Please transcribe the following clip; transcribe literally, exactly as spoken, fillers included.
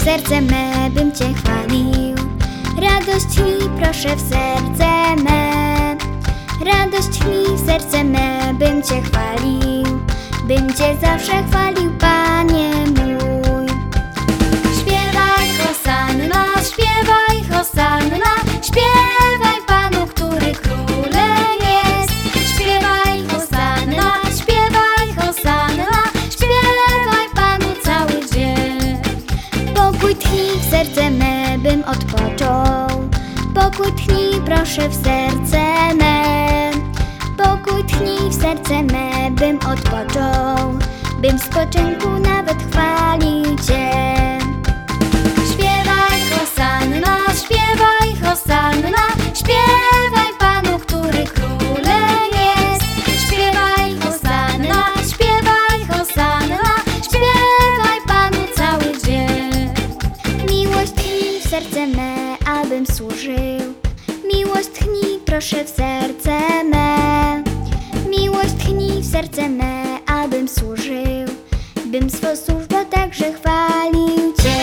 serce me, bym Cię chwalił. Radość mi proszę w serce me, radość mi w serce me, bym Cię chwalił, bym Cię zawsze chwalił, Panie mój. Śpiewaj hosanna, śpiewaj hosanna, śpiewaj Panu, który królem jest. Śpiewaj hosanna, śpiewaj hosanna, śpiewaj Panu cały dzień. Pokój tchnij w serce me, bym odpoczął, pokój tchnij proszę w serce me, pokój tchnij w serce me, bym odpoczął, bym w spoczynku nawet chwalił Cię. Śpiewaj hosanna, śpiewaj hosanna, śpiewaj Panu, który królem jest. Śpiewaj hosanna, śpiewaj hosanna, śpiewaj Panu cały dzień. Miłość tchnij w serce me, abym służył, miłość tchnij proszę w serce me, miłość tchnij w serce me, abym służył, bym swą służbą także chwalił Cię.